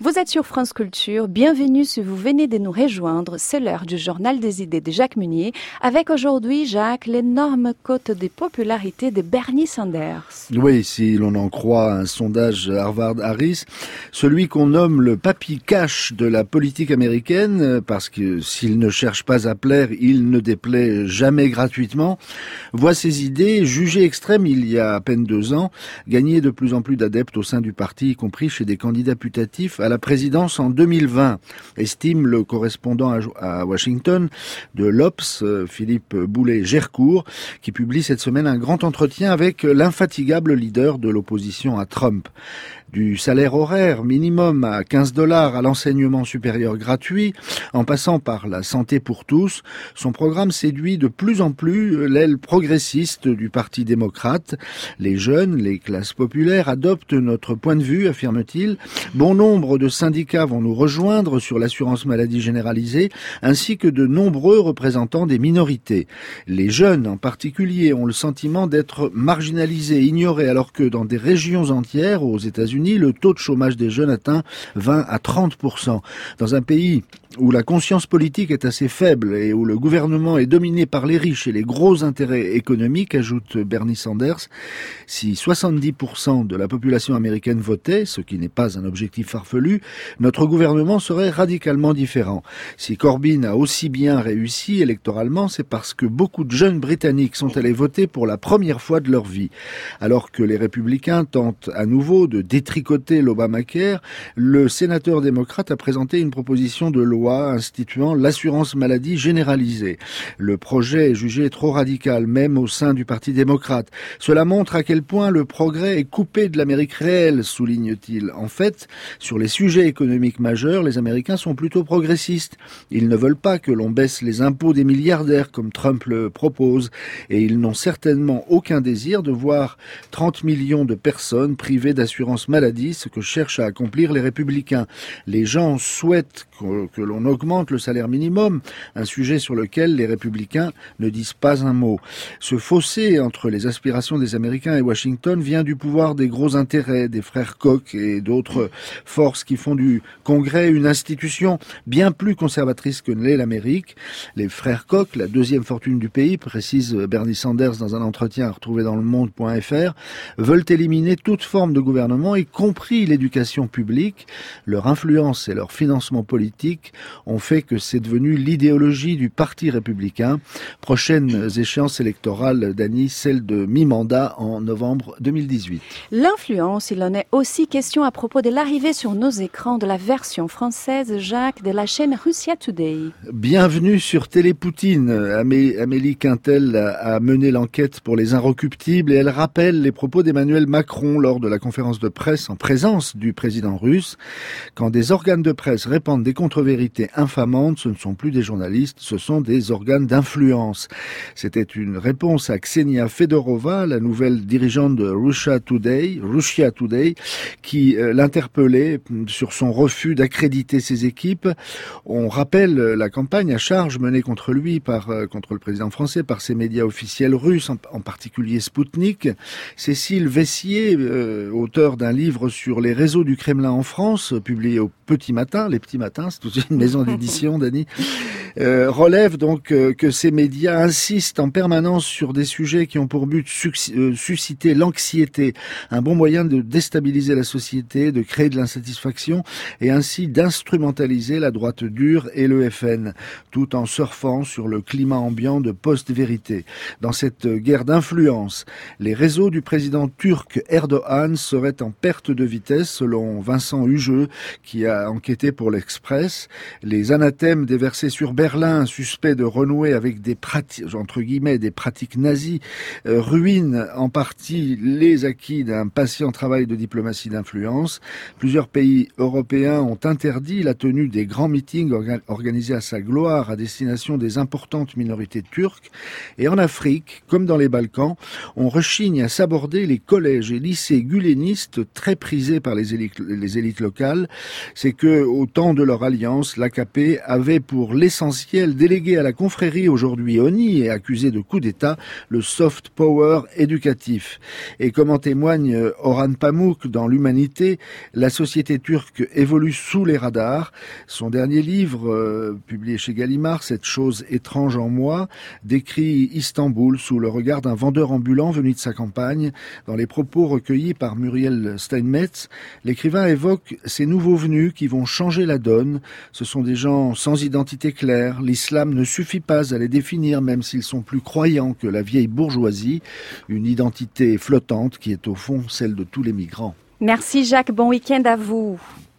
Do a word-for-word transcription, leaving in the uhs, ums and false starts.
Vous êtes sur France Culture, bienvenue si vous venez de nous rejoindre, c'est l'heure du journal des idées de Jacques Munier, avec aujourd'hui, Jacques, l'énorme cote de popularité de Bernie Sanders. Oui, si l'on en croit un sondage Harvard-Harris, celui qu'on nomme le papy cash de la politique américaine, parce que s'il ne cherche pas à plaire, il ne déplaît jamais gratuitement, voit ses idées, jugées extrêmes il y a à peine deux ans, gagner de plus en plus d'adeptes au sein du parti, y compris chez des candidats putatifs à la présidence en deux mille vingt, estime le correspondant à Washington de l'Obs, Philippe Boulay-Gercourt, qui publie cette semaine un grand entretien avec l'infatigable leader de l'opposition à Trump. Du salaire horaire minimum à quinze dollars à l'enseignement supérieur gratuit, en passant par la santé pour tous, son programme séduit de plus en plus l'aile progressiste du Parti démocrate. Les jeunes, les classes populaires adoptent notre point de vue, affirme-t-il. Bon nombre de syndicats vont nous rejoindre sur l'assurance maladie généralisée, ainsi que de nombreux représentants des minorités. Les jeunes, en particulier, ont le sentiment d'être marginalisés, ignorés, alors que dans des régions entières, aux États-Unis, le taux de chômage des jeunes atteint vingt à trente pour cent. Dans un pays où la conscience politique est assez faible et où le gouvernement est dominé par les riches et les gros intérêts économiques, ajoute Bernie Sanders, si soixante-dix pour cent de la population américaine votait, ce qui n'est pas un objectif farfelu, notre gouvernement serait radicalement différent. Si Corbyn a aussi bien réussi électoralement, c'est parce que beaucoup de jeunes Britanniques sont allés voter pour la première fois de leur vie. Alors que les républicains tentent à nouveau de détricoter l'Obamacare, le sénateur démocrate a présenté une proposition de loi instituant l'assurance maladie généralisée. Le projet est jugé trop radical, même au sein du Parti démocrate. Cela montre à quel point le progrès est coupé de l'Amérique réelle, souligne-t-il. En fait, sur les sujets économiques majeurs, les Américains sont plutôt progressistes. Ils ne veulent pas que l'on baisse les impôts des milliardaires, comme Trump le propose, et ils n'ont certainement aucun désir de voir trente millions de personnes privées d'assurance maladie, ce que cherchent à accomplir les républicains. Les gens souhaitent que, que l'on on augmente le salaire minimum, un sujet sur lequel les républicains ne disent pas un mot. Ce fossé entre les aspirations des Américains et Washington vient du pouvoir des gros intérêts, des frères Koch et d'autres forces qui font du Congrès une institution bien plus conservatrice que ne l'est l'Amérique. Les frères Koch, la deuxième fortune du pays, précise Bernie Sanders dans un entretien retrouvé dans le monde point f r, veulent éliminer toute forme de gouvernement, y compris l'éducation publique. Leur influence et leur financement politique ont fait que c'est devenu l'idéologie du Parti républicain. Prochaines échéances électorales, Dany, celle de mi-mandat en novembre deux mille dix-huit. L'influence, il en est aussi question à propos de l'arrivée sur nos écrans de la version française, Jacques, de la chaîne Russia Today. Bienvenue sur Télépoutine. Amé- Amélie Quintel a mené l'enquête pour les Inrecuptibles et elle rappelle les propos d'Emmanuel Macron lors de la conférence de presse en présence du président russe. Quand des organes de presse répandent des contre-vérités infamantes, ce ne sont plus des journalistes, ce sont des organes d'influence. C'était une réponse à Ksenia Fedorova, la nouvelle dirigeante de Russia Today, Russia Today, qui euh, l'interpellait sur son refus d'accréditer ses équipes. On rappelle la campagne à charge menée contre lui, par euh, contre le président français, par ses médias officiels russes, en, en particulier Sputnik. Cécile Vessier, euh, auteur d'un livre sur les réseaux du Kremlin en France, publié au Petit Matin, les Petits Matins, c'est aussi une maison d'édition, Dany, euh, relève donc euh, que ces médias insistent en permanence sur des sujets qui ont pour but de euh, susciter l'anxiété, un bon moyen de déstabiliser la société, de créer de l'insatisfaction et ainsi d'instrumentaliser la droite dure et le F N, tout en surfant sur le climat ambiant de post-vérité. Dans cette guerre d'influence, les réseaux du président turc Erdogan seraient en perte de vitesse, selon Vincent Hugeux, qui a enquêté pour l'Express. Les anathèmes déversés sur Berlin, suspects de renouer avec des pratiques, entre guillemets, des pratiques nazies, euh, ruinent en partie les acquis d'un patient travail de diplomatie d'influence. Plusieurs pays européens ont interdit la tenue des grands meetings orga- organisés à sa gloire à destination des importantes minorités turques. Et en Afrique, comme dans les Balkans, on rechigne à s'aborder les collèges et lycées gulenistes très prisés par les élites, les élites locales. C'est que, au temps de leur alliance, l'A K P avait pour l'essentiel délégué à la confrérie, aujourd'hui honnie et accusée de coup d'État, le soft power éducatif. Et comme en témoigne Orhan Pamuk dans l'Humanité, la société turque évolue sous les radars. Son dernier livre, euh, publié chez Gallimard, Cette chose étrange en moi, décrit Istanbul sous le regard d'un vendeur ambulant venu de sa campagne. Dans les propos recueillis par Muriel Steinmetz, l'écrivain évoque ces nouveaux venus qui vont changer la donne. Ce sont des gens sans identité claire. L'islam ne suffit pas à les définir, même s'ils sont plus croyants que la vieille bourgeoisie. Une identité flottante qui est au fond celle de tous les migrants. Merci Jacques, bon week-end à vous.